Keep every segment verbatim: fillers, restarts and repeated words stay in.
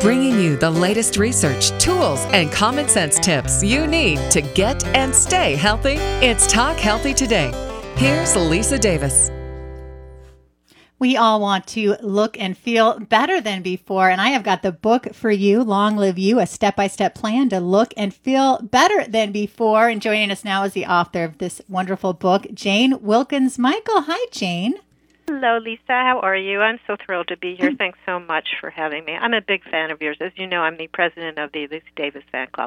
bringing you the latest research, tools, and common sense tips you need to get and stay healthy. It's Talk Healthy Today. Here's Lisa Davis. We all want to look and feel better than before, and I have got the book for you, Long Live You, a step-by-step plan to look and feel better than before. And joining us now is the author of this wonderful book, Jane Wilkins Michael. Hi, Jane. Hello, Lisa. How are you? I'm so thrilled to be here. Thanks so much for having me. I'm a big fan of yours. As you know, I'm the president of the Lisa Davis Fan Club.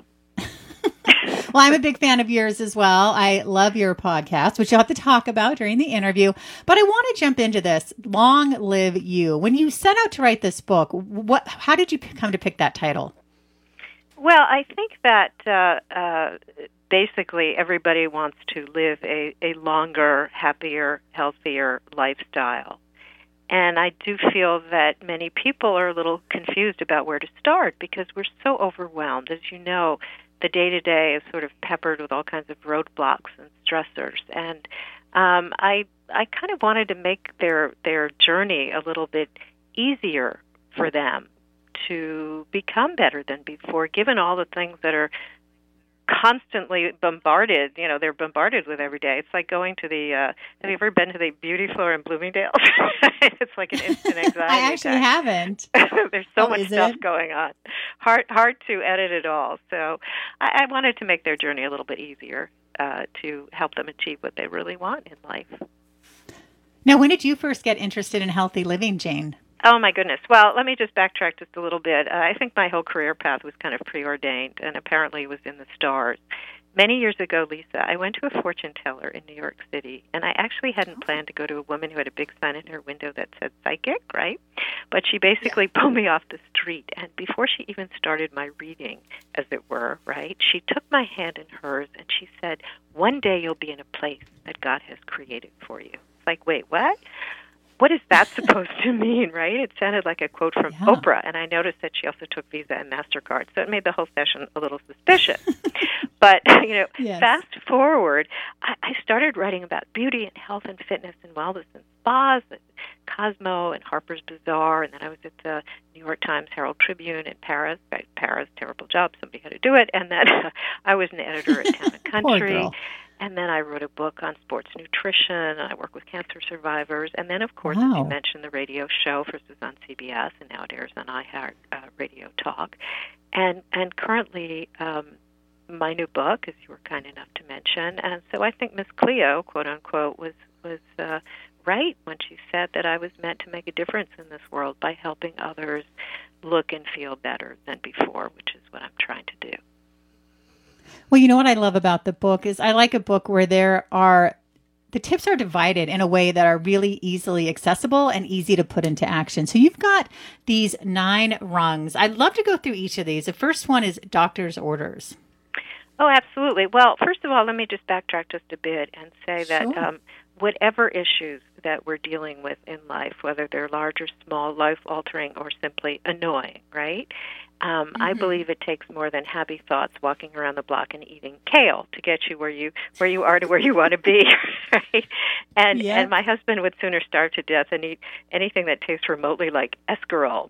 Well, I'm a big fan of yours as well. I love your podcast, which you'll have to talk about during the interview. But I want to jump into this. Long Live You. When you set out to write this book, what? How did you come to pick that title? Well, I think that uh, uh, basically everybody wants to live a, a longer, happier, healthier lifestyle. And I do feel that many people are a little confused about where to start because we're so overwhelmed. As you know, the day-to-day is sort of peppered with all kinds of roadblocks and stressors. And um, I I kind of wanted to make their, their journey a little bit easier for them to become better than before, given all the things that are constantly bombarded, you know, they're bombarded with every day. It's like going to the, uh, have you ever been to the beauty floor in Bloomingdale's? It's like an instant anxiety I actually attack. haven't. There's so oh, much stuff it? going on. Hard hard to edit it all. So I, I wanted to make their journey a little bit easier uh, to help them achieve what they really want in life. Now, when did you first get interested in healthy living, Jane? Oh, my goodness. Well, let me just backtrack just a little bit. Uh, I think my whole career path was kind of preordained and apparently was in the stars. Many years ago, Lisa, I went to a fortune teller in New York City, and I actually hadn't planned to go to a woman who had a big sign in her window that said psychic, right? But she basically pulled me off the street, and before she even started my reading, as it were, right, she took my hand in hers, and she said, one day you'll be in a place that God has created for you. It's like, wait, what? What is that supposed to mean, right? It sounded like a quote from yeah. Oprah, and I noticed that she also took Visa and MasterCard, so it made the whole session a little suspicious. But, you know, yes. fast forward, I, I started writing about beauty and health and fitness and wellness and spas and Cosmo and Harper's Bazaar, and then I was at the New York Times Herald Tribune in Paris. Right, Paris, terrible job, somebody had to do it, and then uh, I was an editor at Town and Country. And then I wrote a book on sports nutrition, and I work with cancer survivors. And then, of course, wow. as you mentioned, the radio show, first was on C B S, and now it airs on iHeart uh, Radio Talk. And and currently, um, my new book, as you were kind enough to mention. And so I think Miss Cleo, quote-unquote, was, was uh, right when she said that I was meant to make a difference in this world by helping others look and feel better than before, which is what I'm trying to do. Well, you know what I love about the book is I like a book where there are, the tips are divided in a way that are really easily accessible and easy to put into action. So you've got these nine rungs. I'd love to go through each of these. The first one is doctor's orders. Oh, absolutely. Well, first of all, let me just backtrack just a bit and say that Sure. um, whatever issues that we're dealing with in life, whether they're large or small, life-altering, or simply annoying, right? Um, mm-hmm. I believe it takes more than happy thoughts walking around the block and eating kale to get you where you where you are to where you want to be, right? And yep. and my husband would sooner starve to death than eat anything that tastes remotely like escarole.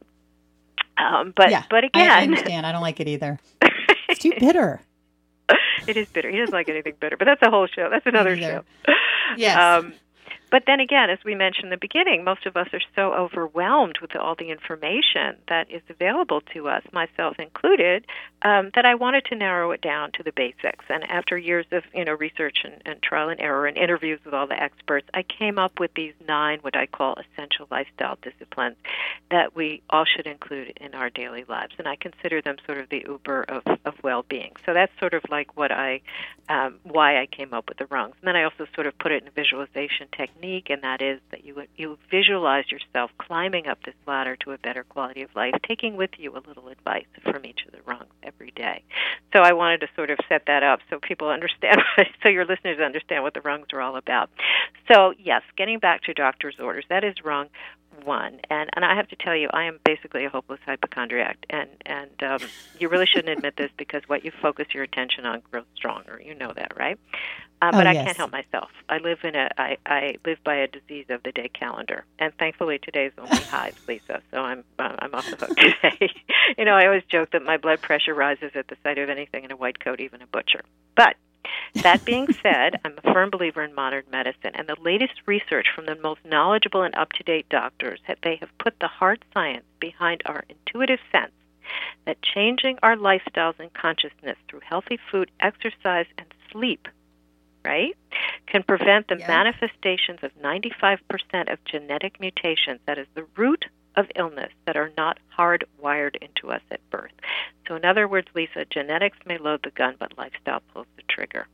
Um, but yeah, but again, I understand. I don't like it either. It's too bitter. It is bitter. He doesn't like anything bitter, but that's a whole show. That's another show. Yes. Um, But then again, as we mentioned in the beginning, most of us are so overwhelmed with all the information that is available to us, myself included, um, that I wanted to narrow it down to the basics. And after years of you know research and, and trial and error and interviews with all the experts, I came up with these nine what I call essential lifestyle disciplines that we all should include in our daily lives. And I consider them sort of the Uber of, of well-being. So that's sort of like what I, um, why I came up with the rungs. And then I also sort of put it in a visualization technique. And that is that you you visualize yourself climbing up this ladder to a better quality of life, taking with you a little advice from each of the rungs every day. So I wanted to sort of set that up so people understand, so your listeners understand what the rungs are all about. So yes, getting back to doctor's orders, that is rung one. And and I have to tell you, I am basically a hopeless hypochondriac, and and um, you really shouldn't admit this because what you focus your attention on grows stronger. You know that, right? Um, oh, but I yes. can't help myself. I live in a I, I live by a disease of the day calendar, and thankfully today's only highs, Lisa. So I'm uh, I'm off the hook today. You know, I always joke that my blood pressure rises at the sight of anything in a white coat, even a butcher. But that being said, I'm a firm believer in modern medicine, and the latest research from the most knowledgeable and up-to-date doctors, they have put the hard science behind our intuitive sense that changing our lifestyles and consciousness through healthy food, exercise, and sleep, right, can prevent the yeah. manifestations of ninety-five percent of genetic mutations, that is the root of illness, that are not hardwired into us at birth. So in other words, Lisa, genetics may load the gun, but lifestyle pulls the trigger.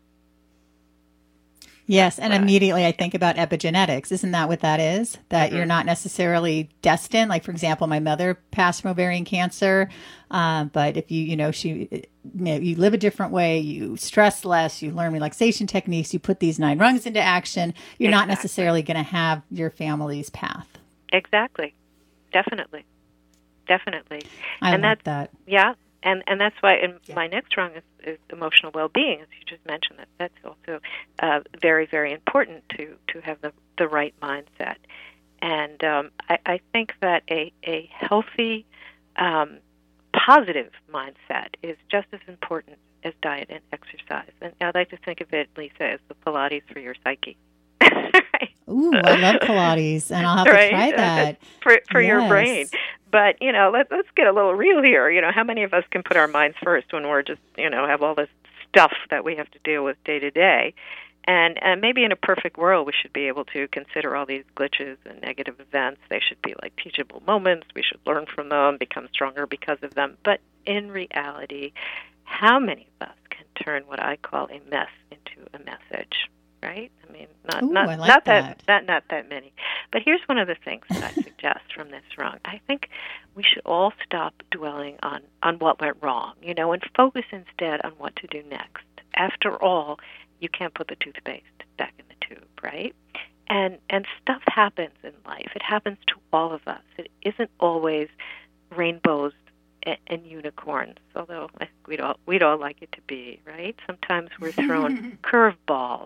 Yes, and immediately I think about epigenetics. Isn't that what that is? That mm-hmm. you're not necessarily destined. Like, for example, my mother passed from ovarian cancer, um, but if you, you know, she, you live a different way, you stress less, you learn relaxation techniques, you put these nine rungs into action, you're exactly. not necessarily going to have your family's path. Exactly. Definitely. Definitely. I and like that's, that. Yeah. And and that's why in yeah. my next rung is, is emotional well-being, as you just mentioned. That that's also uh, very, very important to, to have the, the right mindset. And um, I, I think that a, a healthy, um, positive mindset is just as important as diet and exercise. And I like to think of it, Lisa, as the Pilates for your psyche. Right? Ooh, I love Pilates, and I'll have right? to try that. for for yes. your brain. But, you know, let, let's get a little real here. You know, how many of us can put our minds first when we're just, you know, have all this stuff that we have to deal with day to day? And and maybe in a perfect world, we should be able to consider all these glitches and negative events. They should be like teachable moments. We should learn from them, become stronger because of them. But in reality, how many of us can turn what I call a mess into a message? Right? I mean, not Ooh, not I like not that. that not not that many. But here's one of the things that I suggest from this rung. I think we should all stop dwelling on on what went wrong, you know, and focus instead on what to do next. After all, you can't put the toothpaste back in the tube, right? And and stuff happens in life. It happens to all of us. It isn't always rainbows and, and unicorns, although I think we'd all we'd all like it to be, right? Sometimes we're thrown curveballs.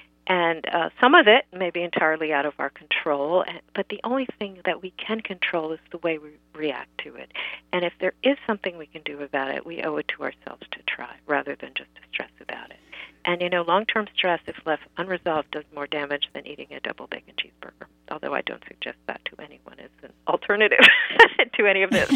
And uh, some of it may be entirely out of our control, but the only thing that we can control is the way we react to it. And if there is something we can do about it, we owe it to ourselves to try, rather than just to stress about it. And, you know, long-term stress, if left unresolved, does more damage than eating a double bacon cheeseburger, although I don't suggest that to anyone as an alternative to any of this.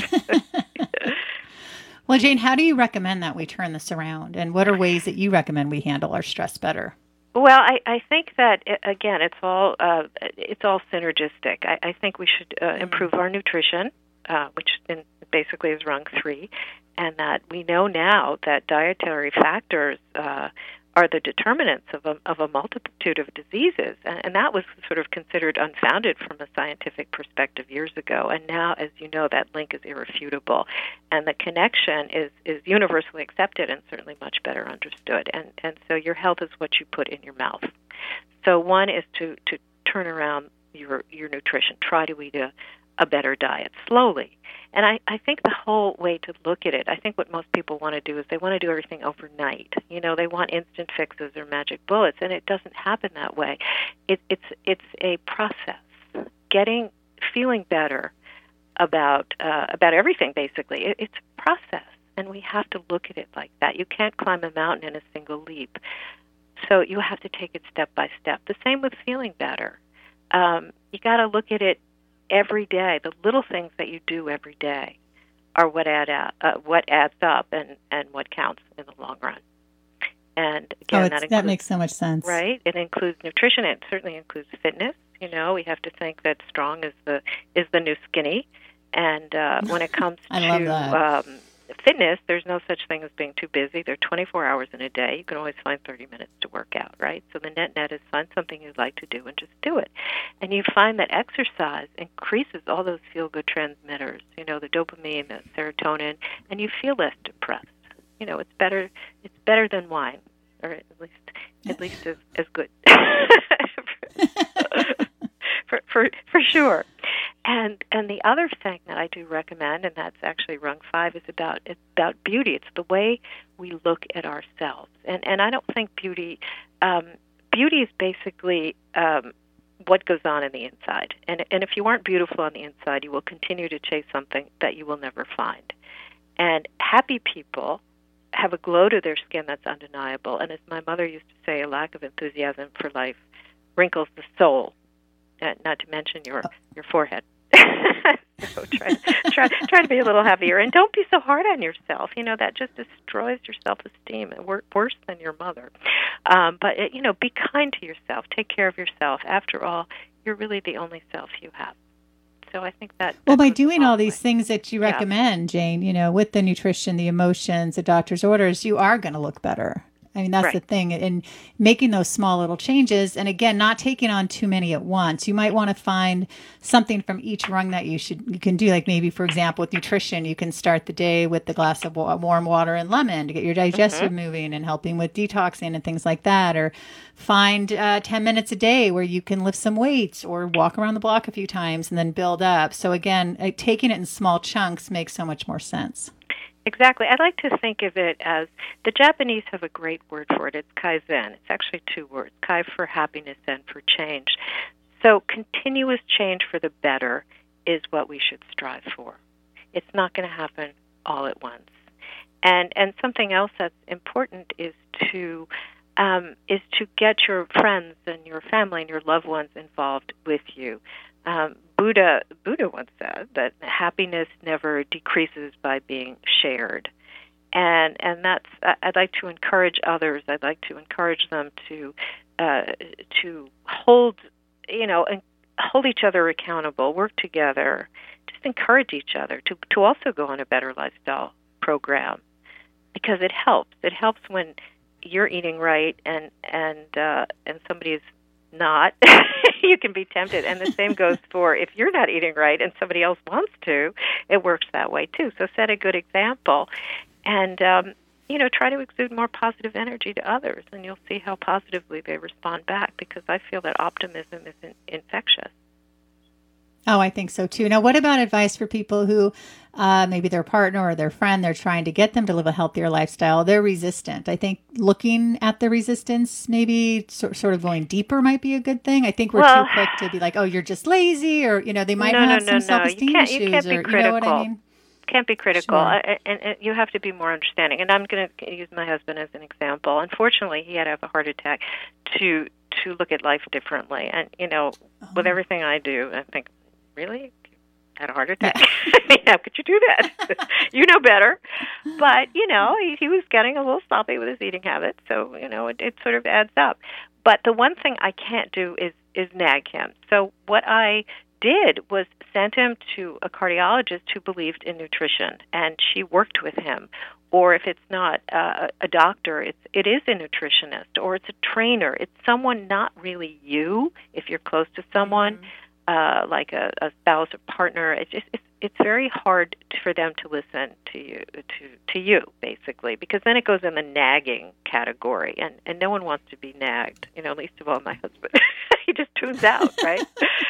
Well, Jane, how do you recommend that we turn this around? And what are ways that you recommend we handle our stress better? Well, I, I think that, again, it's all uh, it's all synergistic. I, I think we should uh, improve our nutrition, uh, which in, basically is rung three, and that we know now that dietary factors uh, are the determinants of a, of a multitude of diseases, and, and that was sort of considered unfounded from a scientific perspective years ago. And now, as you know, that link is irrefutable, and the connection is, is universally accepted and certainly much better understood. And and so your health is what you put in your mouth. So one is to, to turn around your your nutrition. Try to eat a, a better diet slowly. And I, I think the whole way to look at it, I think what most people want to do is they want to do everything overnight. You know, they want instant fixes or magic bullets, and it doesn't happen that way. It, it's it's a process. Getting, feeling better about uh, about everything, basically. It, it's a process, and we have to look at it like that. You can't climb a mountain in a single leap. So you have to take it step by step. The same with feeling better. Um, you got to look at it every day. The little things that you do every day are what add up, uh, what adds up, and, and what counts in the long run. And again, oh, that, includes, that makes so much sense, right? It includes nutrition. It certainly includes fitness. You know, we have to think that strong is the is the new skinny. And uh, when it comes I to love um, fitness, there's no such thing as being too busy. There are twenty-four hours in a day. You can always find thirty minutes to work out, right? So the net net is find something you'd like to do and just do it. And you find that exercise increases all those feel-good transmitters, you know, the dopamine, the serotonin, and you feel less depressed. You know, it's better it's better than wine, or at least at least as, as good. for, for for sure. And and the other thing that I do recommend, and that's actually rung five, is about it's about beauty. It's the way we look at ourselves. And and I don't think beauty um, beauty is basically um, what goes on in the inside. And and if you aren't beautiful on the inside, you will continue to chase something that you will never find. And happy people have a glow to their skin that's undeniable. And as my mother used to say, a lack of enthusiasm for life wrinkles the soul, uh, not to mention your, your forehead. So try, try, try to be a little happier. And don't be so hard on yourself. You know, that just destroys your self-esteem, worse than your mother. Um, but, it, you know, be kind to yourself. Take care of yourself. After all, you're really the only self you have. So I think that... Well, that by doing all these way. things that you recommend, yeah. Jane, you know, with the nutrition, the emotions, the doctor's orders, you are going to look better. I mean, that's right. the thing. And making those small little changes, and again, not taking on too many at once. You might want to find something from each rung that you should you can do. Like maybe, for example, with nutrition, you can start the day with the glass of warm water and lemon to get your digestive mm-hmm. moving and helping with detoxing and things like that. Or find uh, ten minutes a day where you can lift some weights or walk around the block a few times and then build up. So again, uh, taking it in small chunks makes so much more sense. Exactly. I like to think of it as, the Japanese have a great word for it. It's kaizen. It's actually two words, kai for happiness and for change. So continuous change for the better is what we should strive for. It's not going to happen all at once. And and something else that's important is to um, is to get your friends and your family and your loved ones involved with you. Um, Buddha Buddha once said that happiness never decreases by being shared, and and that's I'd like to encourage others. I'd like to encourage them to uh, to hold you know and hold each other accountable, work together, just encourage each other to to also go on a better lifestyle program, because it helps. It helps when you're eating right and and uh, and somebody is not. You can be tempted, and the same goes for if you're not eating right and somebody else wants to. It works that way too. So set a good example, and um, you know, try to exude more positive energy to others, and you'll see how positively they respond back. Because I feel that optimism is in- infectious. Oh, I think so too. Now, what about advice for people who uh, maybe their partner or their friend, they're trying to get them to live a healthier lifestyle? They're resistant. I think looking at the resistance, maybe so, sort of going deeper might be a good thing. I think we're well, too quick to be like, oh, you're just lazy, or, you know, they might no, have no, no, some self-esteem no. You can't, issues. you can't be or, critical. You know what I mean? Can't be critical, Sure. I, and, and you have to be more understanding. And I'm going to use my husband as an example. Unfortunately, he had to have a heart attack to to look at life differently. And, you know, oh. with everything I do, I think, really? Had a heart attack? I mean, how could you do that? You know better. But, you know, he, he was getting a little sloppy with his eating habits, so, you know, it, it sort of adds up. But the one thing I can't do is, is nag him. So what I did was sent him to a cardiologist who believed in nutrition, and she worked with him. Or if it's not uh, a doctor, it's, it is a nutritionist, or it's a trainer. It's someone not really you, if you're close to someone. Mm-hmm. Uh, like a, a spouse or partner, it's just it's, it's very hard for them to listen to you to to you basically, because then it goes in the nagging category, and and no one wants to be nagged, you know, least of all my husband. He just tunes out, right?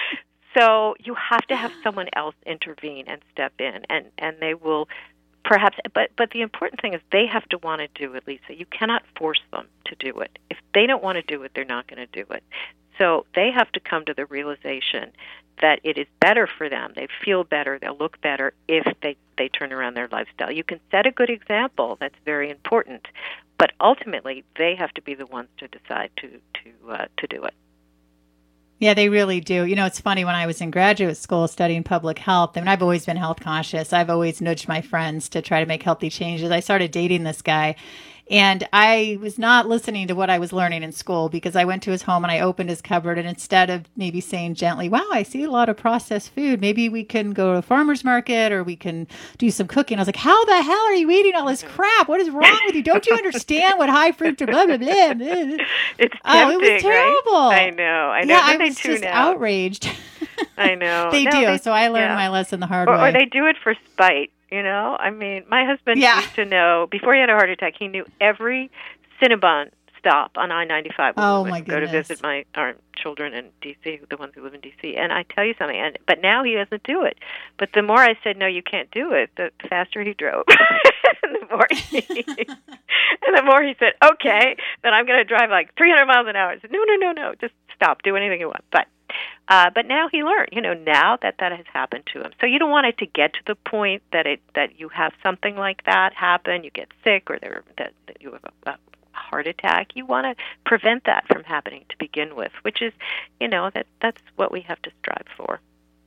So you have to have someone else intervene and step in, and and they will perhaps. But but the important thing is they have to want to do it, Lisa. You cannot force them to do it. If they don't want to do it, they're not going to do it. So they have to come to the realization that it is better for them. They feel better. They'll look better if they, they turn around their lifestyle. You can set a good example. That's very important. But ultimately, they have to be the ones to decide to to uh, to do it. Yeah, they really do. You know, it's funny, when I was in graduate school studying public health, I mean, I've always been health conscious. I've always nudged my friends to try to make healthy changes. I started dating this guy, and I was not listening to what I was learning in school, because I went to his home and I opened his cupboard, and instead of maybe saying gently, wow, I see a lot of processed food, maybe we can go to a farmer's market or we can do some cooking. I was like, how the hell are you eating all this crap? What is wrong with you? Don't you understand what high fruit blah, blah, blah, blah. It's tempting, oh, it was terrible. Right? I know. I know. Yeah, I they was tune just out. outraged. I know. They no, do. They, so I learned yeah. my lesson the hard or, way. Or they do it for spite. You know, I mean, my husband yeah. used to know, before he had a heart attack, he knew every Cinnabon stop on I ninety-five when oh, we my went to go to goodness. visit my our children in D C, the ones who live in D C. And I tell you something, and but now he doesn't do it. But the more I said, no, you can't do it, the faster he drove. and, the more he, and the more he said, okay, then I'm going to drive like three hundred miles an hour. I said, no, no, no, no, just stop, do anything you want. But Uh, but now he learned, you know, now that that has happened to him. So you don't want it to get to the point that it that you have something like that happen, you get sick, or there, that, that you have a, a heart attack. You want to prevent that from happening to begin with, which is, you know, that that's what we have to strive for.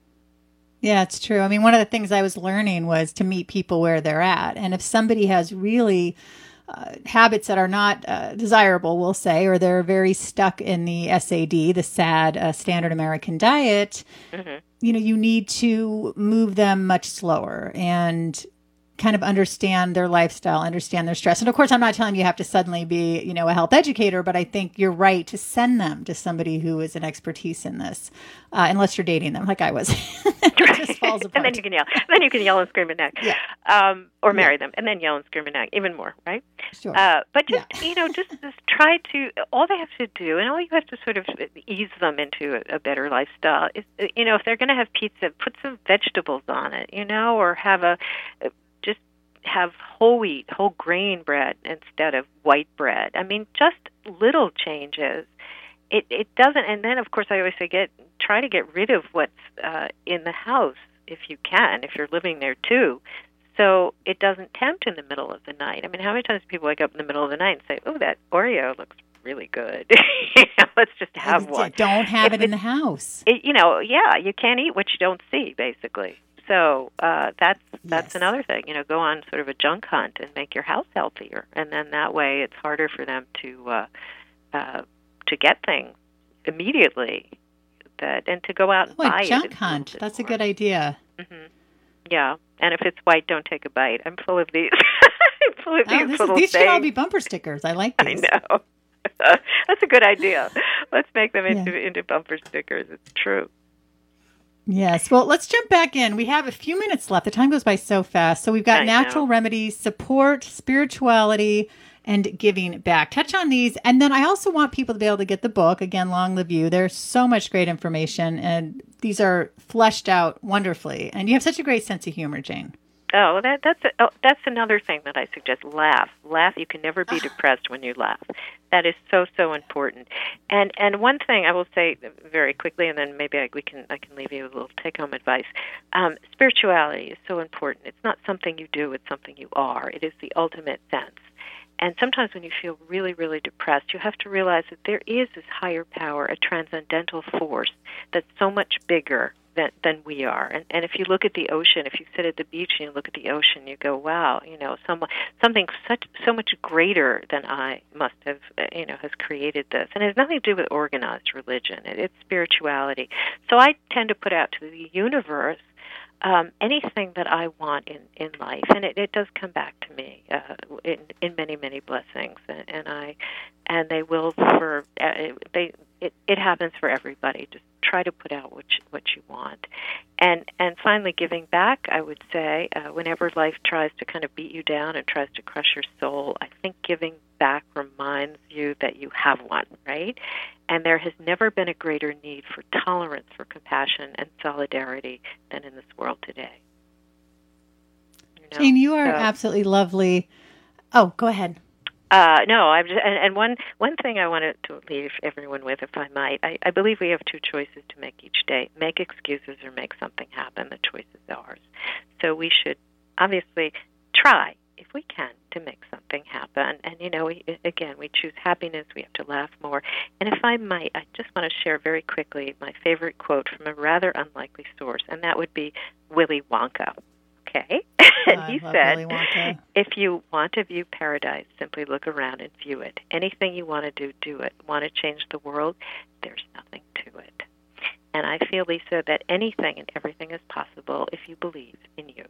Yeah, it's true. I mean, one of the things I was learning was to meet people where they're at. And if somebody has really uh, habits that are not uh, desirable, we'll say, or they're very stuck in the S A D, the SAD, uh, standard American diet, mm-hmm. you know, you need to move them much slower and kind of understand their lifestyle, understand their stress. And of course, I'm not telling you you have to suddenly be, you know, a health educator, but I think you're right to send them to somebody who is an expertise in this, uh, unless you're dating them like I was. It just falls apart. And then you can yell. And then you can yell and scream and nag. Yeah. Um, or marry yeah. them and then yell and scream and nag even more, right? Sure. Uh, but just, yeah. you know, just, just try to, all they have to do, and all you have to sort of ease them into a, a better lifestyle is, you know, if they're going to have pizza, put some vegetables on it, you know, or have a, just have whole wheat, whole grain bread instead of white bread. I mean, just little changes. It it doesn't, and then of course I always say get try to get rid of what's uh, in the house if you can, if you're living there too, so it doesn't tempt in the middle of the night. I mean, how many times do people wake up in the middle of the night and say, "Oh, that Oreo looks really good. you know, let's just have one." Don't have if it in the house. It, you know, yeah, you can't eat what you don't see, basically. So uh, that's that's yes. another thing. You know, go on sort of a junk hunt and make your house healthier, and then that way it's harder for them to uh, uh, to get things immediately. That and to go out and oh, buy a it. junk hunt. That's more. a good idea. Mm-hmm. Yeah, and if it's white, don't take a bite. I'm full of these. I'm full of oh, these this little is, these things. should all be bumper stickers. I like these. I know. That's a good idea. Let's make them into yeah. into bumper stickers. It's true. Yes. Well, let's jump back in. We have a few minutes left. The time goes by so fast. So we've got I natural know. remedies, support, spirituality, and giving back. Touch on these. And then I also want people to be able to get the book, again, Long Live You. There's so much great information, and these are fleshed out wonderfully. And you have such a great sense of humor, Jane. Oh, that that's a, oh, that's another thing that I suggest. Laugh, laugh. You can never be depressed when you laugh. That is so so important. And and one thing I will say very quickly, and then maybe I, we can I can leave you with a little take home advice. Um, spirituality is so important. It's not something you do; it's something you are. It is the ultimate sense. And sometimes when you feel really, really depressed, you have to realize that there is this higher power, a transcendental force that's so much bigger than than we are. And and if you look at the ocean, if you sit at the beach and you look at the ocean, you go, wow, you know, some, something such so much greater than I must have, you know, has created this. And it has nothing to do with organized religion. It, it's spirituality. So I tend to put out to the universe Um, anything that I want in, in life, and it, it does come back to me uh, in, in many many blessings, and, and I and they will for uh, they it, it happens for everybody. Just try to put out what you, what you want, and and finally giving back. I would say uh, whenever life tries to kind of beat you down and tries to crush your soul, I think giving back reminds you that you have one, right? And there has never been a greater need for tolerance, for compassion, and solidarity than in this world today. You know? Jane, you are so, absolutely lovely. Oh, go ahead. Uh, no, I'm just, and, and one one thing I wanted to leave everyone with, if I might, I, I believe we have two choices to make each day: make excuses or make something happen. The choice is ours. So we should obviously try, if we can, to make something happen. And, you know, we, again, we choose happiness. We have to laugh more. And if I might, I just want to share very quickly my favorite quote from a rather unlikely source, and that would be Willy Wonka. Okay? and he said, if you want to view paradise, simply look around and view it. Anything you want to do, do it. Want to change the world? There's nothing to it. And I feel, Lisa, that anything and everything is possible if you believe in you.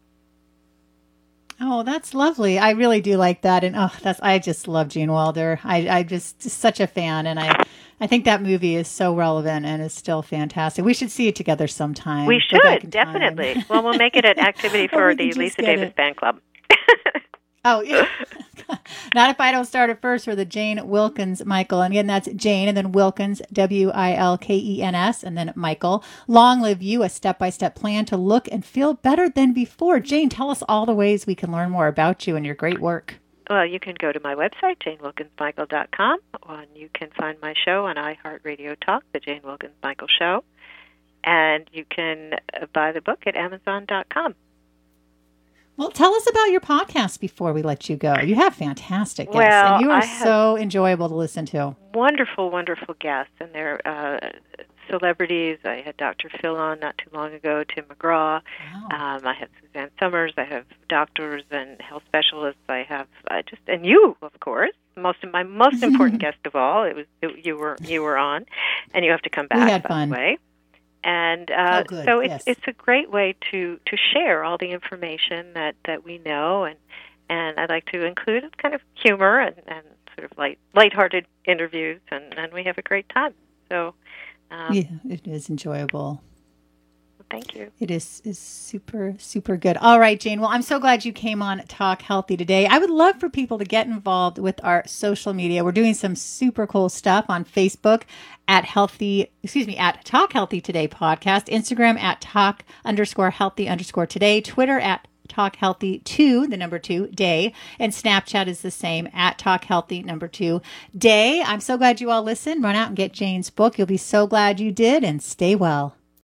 Oh, that's lovely. I really do like that. And oh, that's, I just love Gene Wilder. I, I just, just such a fan. And I, I think that movie is so relevant and is still fantastic. We should see it together sometime. We should, definitely. Well, we'll make it an activity for the Lisa Davis it. Fan Club. Oh, yeah. Not if I don't start it first for the Jane Wilkens Michael. And again, that's Jane and then Wilkens, W I L K E N S, and then Michael. Long Live You, a step-by-step plan to look and feel better than before. Jane, tell us all the ways we can learn more about you and your great work. Well, you can go to my website, jane wilkens michael dot com, and you can find my show on iHeartRadio Talk, The Jane Wilkens Michael Show. and you can buy the book at amazon dot com. Well, tell us about your podcast before we let you go. You have fantastic guests, well, and you are I so enjoyable to listen to. Wonderful, wonderful guests, and they're uh, celebrities. I had Doctor Phil on not too long ago, Tim McGraw. Wow. Um, I have Suzanne Summers. I have doctors and health specialists. I have uh, just and you, of course. Most of my most important guest of all. It was it, you were you were on, and you have to come back. We had by fun. the way. And uh, oh, good. so it's yes. it's a great way to, to share all the information that, that we know, and and I like to include kind of humor and, and sort of light lighthearted interviews, and, and we have a great time. So um, yeah, it is enjoyable. Thank you. It is is super, super good. All right, Jane. Well, I'm so glad you came on Talk Healthy today. I would love for people to get involved with our social media. We're doing some super cool stuff on Facebook at Healthy, excuse me, at Talk Healthy Today podcast, Instagram at Talk underscore Healthy underscore Today, Twitter at Talk Healthy two, the number two, day, and Snapchat is the same, at Talk Healthy number two, day. I'm so glad you all listened. Run out and get Jane's book. You'll be so glad you did, and stay well.